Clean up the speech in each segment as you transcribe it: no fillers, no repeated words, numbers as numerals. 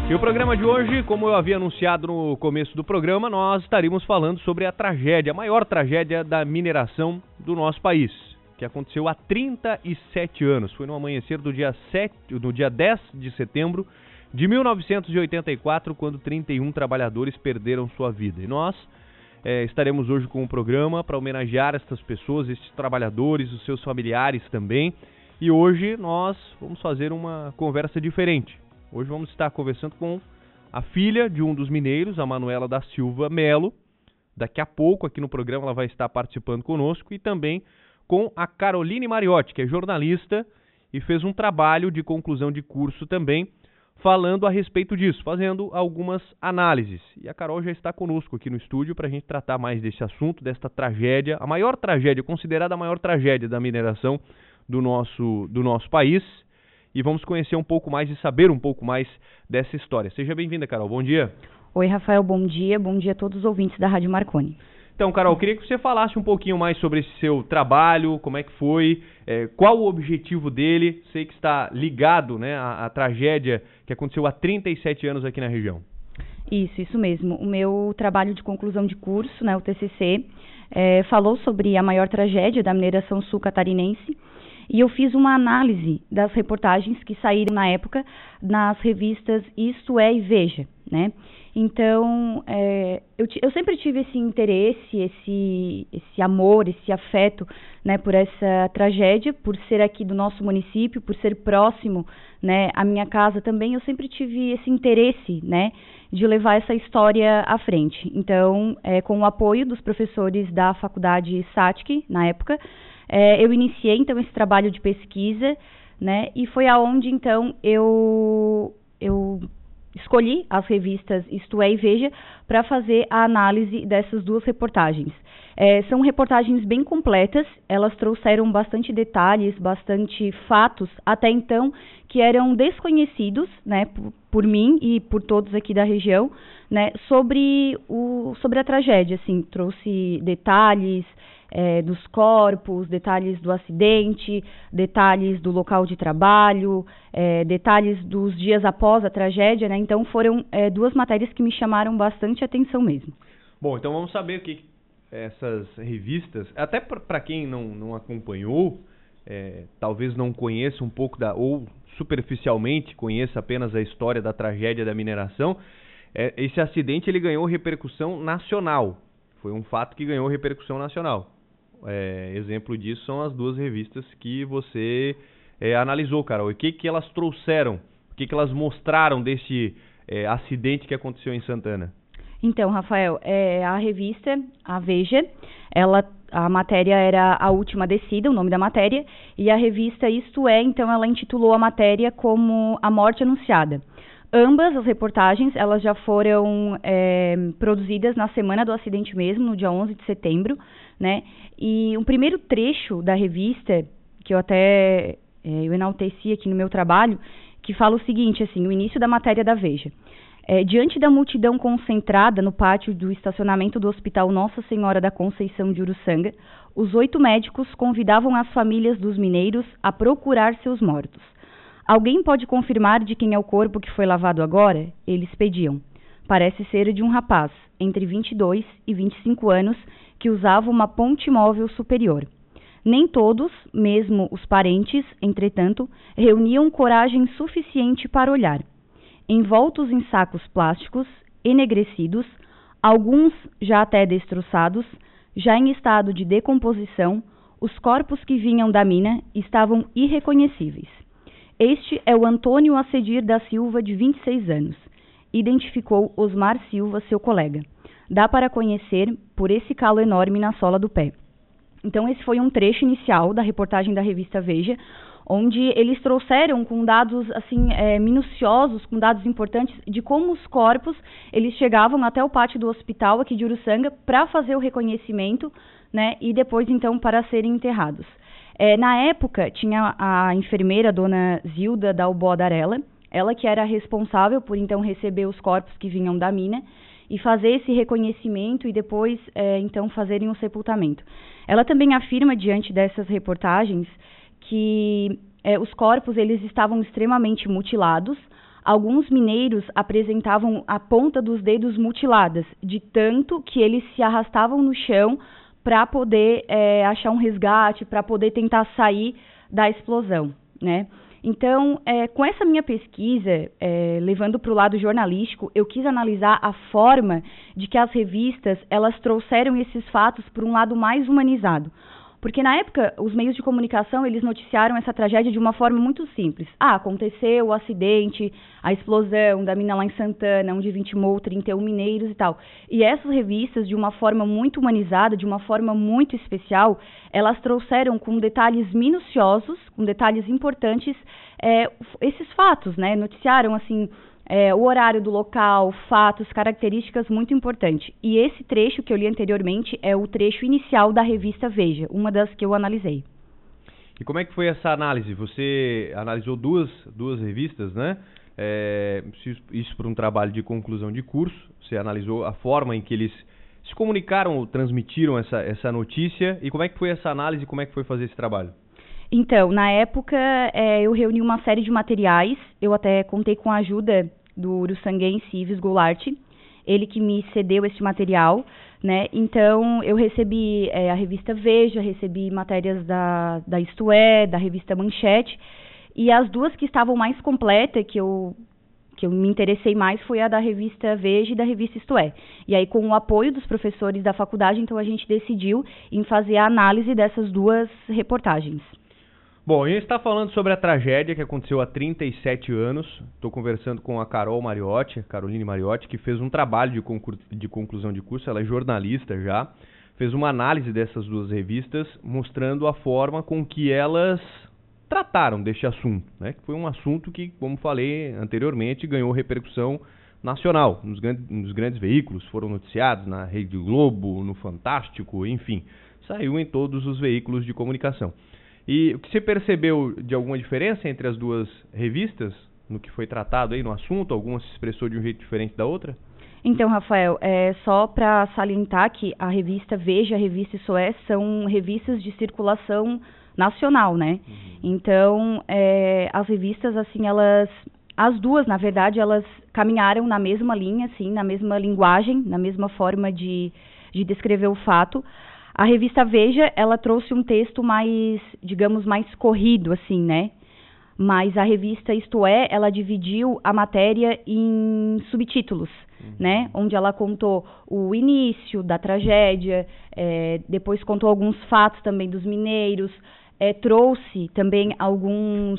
E o programa de hoje, como eu havia anunciado no começo do programa, nós estaríamos falando sobre a tragédia, a maior tragédia da mineração do nosso país, que aconteceu há 37 anos. Foi no amanhecer do dia 10 de setembro de 1984, quando 31 trabalhadores perderam sua vida. E nós estaremos hoje com um programa para homenagear estas pessoas, estes trabalhadores, os seus familiares também. E hoje nós vamos fazer uma conversa diferente. Hoje vamos estar conversando com a filha de um dos mineiros, a Manuela da Silva Melo. Daqui a pouco, aqui no programa, ela vai estar participando conosco. E também com a Caroline Mariotti, que é jornalista e fez um trabalho de conclusão de curso também, falando a respeito disso, fazendo algumas análises. E a Carol já está conosco aqui no estúdio para a gente tratar mais desse assunto, desta tragédia, a maior tragédia, considerada a maior tragédia da mineração do nosso país. E vamos conhecer um pouco mais e saber um pouco mais dessa história. Seja bem-vinda, Carol. Bom dia. Oi, Rafael. Bom dia. Bom dia a todos os ouvintes da Rádio Marconi. Então, Carol, eu queria que você falasse um pouquinho mais sobre esse seu trabalho, como é que foi, qual o objetivo dele. Sei que está ligado, né, à tragédia que aconteceu há 37 anos aqui na região. Isso mesmo. O meu trabalho de conclusão de curso, né, o TCC, falou sobre a maior tragédia da mineração sul-catarinense. E eu fiz uma análise das reportagens que saíram na época nas revistas Isto É e Veja, né? Então, eu sempre tive esse interesse, esse amor, esse afeto, né, por essa tragédia, por ser aqui do nosso município, por ser próximo, né, à minha casa também. Eu sempre tive esse interesse, né, de levar essa história à frente. Então, com o apoio dos professores da faculdade SATIC, na época, eu iniciei, então, esse trabalho de pesquisa, né, e foi aonde, então, eu escolhi as revistas Isto É e Veja para fazer a análise dessas duas reportagens. São reportagens bem completas, elas trouxeram bastante detalhes, bastante fatos, até então, que eram desconhecidos, né, por mim e por todos aqui da região, né, sobre a tragédia, assim, trouxe detalhes dos corpos, detalhes do acidente, detalhes do local de trabalho, detalhes dos dias após a tragédia, né? Então foram duas matérias que me chamaram bastante atenção mesmo. Bom, então vamos saber o que essas revistas, até para quem não acompanhou, talvez não conheça um pouco ou superficialmente conheça apenas a história da tragédia da mineração, esse acidente ele ganhou repercussão nacional. Foi um fato que ganhou repercussão nacional. Exemplo disso são as duas revistas que você analisou, Carol. E o que elas trouxeram? O que elas mostraram desse acidente que aconteceu em Santana? Então, Rafael, a revista, a Veja, a matéria era A Última Descida, o nome da matéria, e a revista Isto É, então, ela intitulou a matéria como A Morte Anunciada. Ambas as reportagens, elas já foram produzidas na semana do acidente mesmo, no dia 11 de setembro, né? E um primeiro trecho da revista, que eu até eu enalteci aqui no meu trabalho, que fala o seguinte, assim, o início da matéria da Veja. Diante da multidão concentrada no pátio do estacionamento do Hospital Nossa Senhora da Conceição de Uruçanga, os 8 médicos convidavam as famílias dos mineiros a procurar seus mortos. Alguém pode confirmar de quem é o corpo que foi lavado agora? Eles pediam. Parece ser de um rapaz, entre 22 e 25 anos, que usava uma ponte móvel superior. Nem todos, mesmo os parentes, entretanto, reuniam coragem suficiente para olhar. Envoltos em sacos plásticos, enegrecidos, alguns já até destroçados, já em estado de decomposição, os corpos que vinham da mina estavam irreconhecíveis. Este é o Antônio Acedir da Silva, de 26 anos. Identificou Osmar Silva, seu colega. Dá para conhecer por esse calo enorme na sola do pé. Então, esse foi um trecho inicial da reportagem da revista Veja, onde eles trouxeram com dados assim minuciosos, com dados importantes de como os corpos eles chegavam até o pátio do hospital aqui de Uruçanga para fazer o reconhecimento, né, e depois então para serem enterrados. Na época tinha a enfermeira, a dona Zilda Dalbó Darella, ela que era responsável por então receber os corpos que vinham da mina e fazer esse reconhecimento e depois então fazerem o sepultamento. Ela também afirma diante dessas reportagens que os corpos eles estavam extremamente mutilados, alguns mineiros apresentavam a ponta dos dedos mutiladas, de tanto que eles se arrastavam no chão para poder achar um resgate, para poder tentar sair da explosão, né? Então, com essa minha pesquisa, levando para o lado jornalístico, eu quis analisar a forma de que as revistas, elas trouxeram esses fatos para um lado mais humanizado. Porque na época, os meios de comunicação, eles noticiaram essa tragédia de uma forma muito simples. Aconteceu o acidente, a explosão da mina lá em Santana, onde vitimou 31 mineiros e tal. E essas revistas, de uma forma muito humanizada, de uma forma muito especial, elas trouxeram com detalhes minuciosos, com detalhes importantes, esses fatos, né? Noticiaram, assim, o horário do local, fatos, características muito importantes. E esse trecho que eu li anteriormente é o trecho inicial da revista Veja, uma das que eu analisei. E como é que foi essa análise? Você analisou duas revistas, né? Isso por um trabalho de conclusão de curso. Você analisou a forma em que eles se comunicaram ou transmitiram essa notícia. E como é que foi essa análise? Como é que foi fazer esse trabalho? Então, na época, eu reuni uma série de materiais, eu até contei com a ajuda do uruçanguense Ives Goulart, ele que me cedeu esse material, né? Então, eu recebi a revista Veja, recebi matérias da Isto É, da revista Manchete, e as duas que estavam mais completas, que eu me interessei mais, foi a da revista Veja e da revista Isto É. E aí, com o apoio dos professores da faculdade, então a gente decidiu em fazer a análise dessas duas reportagens. Bom, a gente está falando sobre a tragédia que aconteceu há 37 anos. Estou conversando com a Caroline Mariotti, que fez um trabalho de conclusão de curso. Ela é jornalista já. Fez uma análise dessas duas revistas, mostrando a forma com que elas trataram deste assunto, né? Que foi um assunto que, como falei anteriormente, ganhou repercussão nacional. Nos grandes veículos, foram noticiados na Rede Globo, no Fantástico, enfim. Saiu em todos os veículos de comunicação. E o que você percebeu de alguma diferença entre as duas revistas, no que foi tratado aí no assunto? Alguma se expressou de um jeito diferente da outra? Então, Rafael, só para salientar que a revista Veja, a revista Isto É, são revistas de circulação nacional, né? Uhum. Então, as revistas, assim, as duas, na verdade, elas caminharam na mesma linha, assim, na mesma linguagem, na mesma forma de descrever o fato. A revista Veja, ela trouxe um texto mais, digamos, mais corrido, assim, né? Mas a revista Isto É, ela dividiu a matéria em subtítulos, né? Onde ela contou o início da tragédia, depois contou alguns fatos também dos mineiros, trouxe também algumas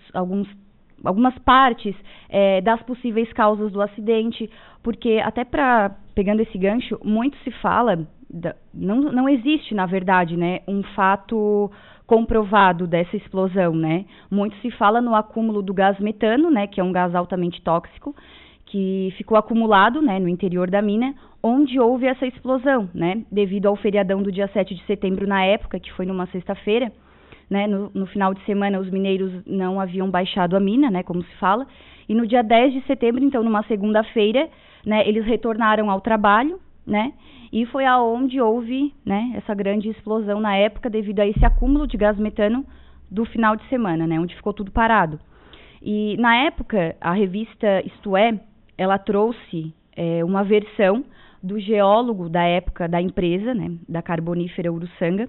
partes das possíveis causas do acidente, porque até pegando esse gancho, muito se fala, não existe, na verdade, né, um fato comprovado dessa explosão, né? Muito se fala no acúmulo do gás metano, né, que é um gás altamente tóxico, que ficou acumulado, né, no interior da mina, onde houve essa explosão, né, devido ao feriadão do dia 7 de setembro na época, que foi numa sexta-feira, né, no final de semana os mineiros não haviam baixado a mina, né, como se fala, e no dia 10 de setembro, então numa segunda-feira, né, eles retornaram ao trabalho, né, e foi aonde houve, né, essa grande explosão na época devido a esse acúmulo de gás metano do final de semana, né, onde ficou tudo parado. E na época, a revista Isto É, ela trouxe uma versão do geólogo da época da empresa, né, da carbonífera Uruçanga,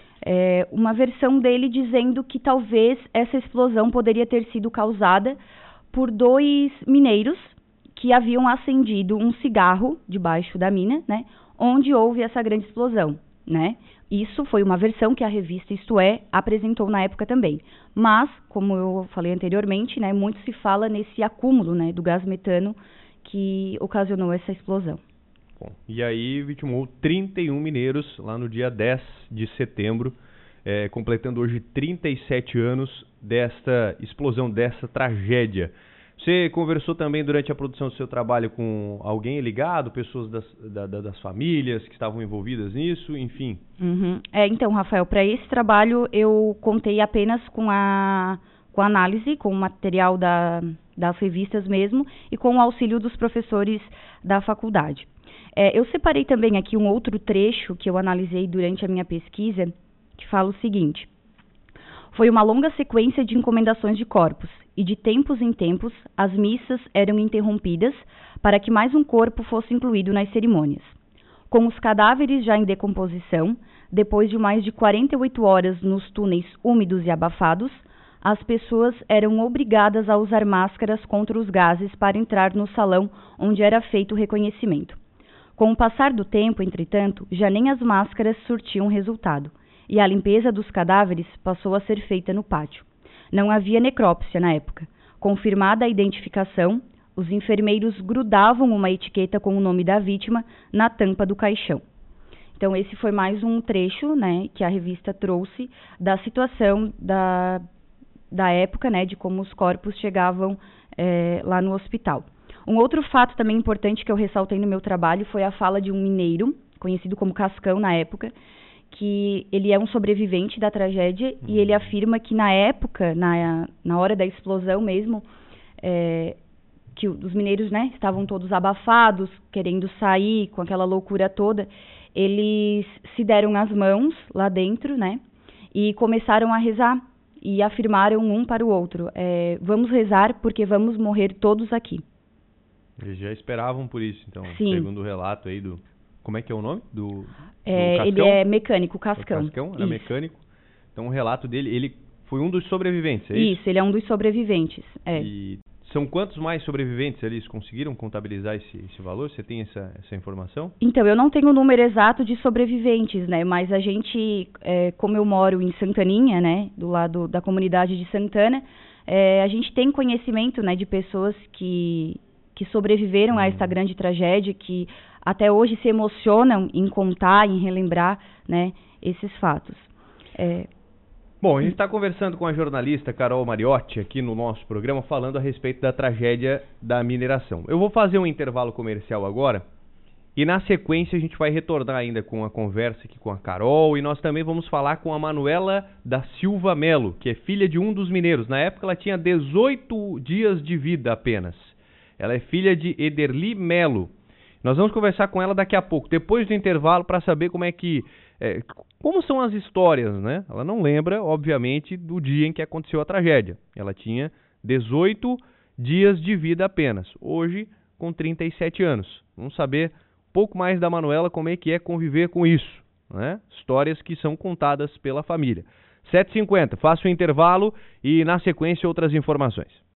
uma versão dele dizendo que talvez essa explosão poderia ter sido causada por dois mineiros que haviam acendido um cigarro debaixo da mina, né, onde houve essa grande explosão, né. Isso foi uma versão que a revista Isto É apresentou na época também. Mas, como eu falei anteriormente, né, muito se fala nesse acúmulo, né, do gás metano que ocasionou essa explosão. Bom, e aí vitimou 31 mineiros lá no dia 10 de setembro, completando hoje 37 anos desta explosão, dessa tragédia. Você conversou também durante a produção do seu trabalho com alguém ligado, pessoas das famílias que estavam envolvidas nisso, enfim? Uhum. Então, Rafael, para esse trabalho eu contei apenas com a análise, com o material das revistas mesmo e com o auxílio dos professores da faculdade. Eu separei também aqui um outro trecho que eu analisei durante a minha pesquisa, que fala o seguinte: foi uma longa sequência de encomendações de corpos, e de tempos em tempos as missas eram interrompidas para que mais um corpo fosse incluído nas cerimônias. Com os cadáveres já em decomposição, depois de mais de 48 horas nos túneis úmidos e abafados, as pessoas eram obrigadas a usar máscaras contra os gases para entrar no salão onde era feito o reconhecimento. Com o passar do tempo, entretanto, já nem as máscaras surtiam resultado, e a limpeza dos cadáveres passou a ser feita no pátio. Não havia necrópsia na época. Confirmada a identificação, os enfermeiros grudavam uma etiqueta com o nome da vítima na tampa do caixão. Então, esse foi mais um trecho, né, que a revista trouxe da situação da época, né, de como os corpos chegavam lá no hospital. Um outro fato também importante que eu ressaltei no meu trabalho foi a fala de um mineiro, conhecido como Cascão na época, que ele é um sobrevivente da tragédia e ele afirma que na época, na hora da explosão mesmo, que os mineiros, né, estavam todos abafados, querendo sair com aquela loucura toda, eles se deram as mãos lá dentro, né, e começaram a rezar e afirmaram um para o outro, vamos rezar porque vamos morrer todos aqui. Eles já esperavam por isso, então, Sim. segundo o relato aí do... Como é que é o nome? Do ele é mecânico, Cascão. O Cascão era mecânico. Então o relato dele, ele foi um dos sobreviventes, é isso? Isso, ele é um dos sobreviventes. E são quantos mais sobreviventes eles conseguiram contabilizar esse valor? Você tem essa informação? Então, eu não tenho o número exato de sobreviventes, né? Mas a gente, como eu moro em Santaninha, né? Do lado da comunidade de Santana, a gente tem conhecimento, né? De pessoas que sobreviveram a esta grande tragédia, que até hoje se emocionam em contar, em relembrar, né, esses fatos. Bom, a gente está conversando com a jornalista Carol Mariotti aqui no nosso programa, falando a respeito da tragédia da mineração. Eu vou fazer um intervalo comercial agora e na sequência a gente vai retornar ainda com a conversa aqui com a Carol e nós também vamos falar com a Manuela da Silva Melo, que é filha de um dos mineiros. Na época ela tinha 18 dias de vida apenas. Ela é filha de Ederli Melo. Nós vamos conversar com ela daqui a pouco, depois do intervalo, para saber como é que... como são as histórias, né? Ela não lembra, obviamente, do dia em que aconteceu a tragédia. Ela tinha 18 dias de vida apenas. Hoje, com 37 anos. Vamos saber um pouco mais da Manuela, como é que é conviver com isso, né? Histórias que são contadas pela família. 7h50, faço o intervalo e, na sequência, outras informações.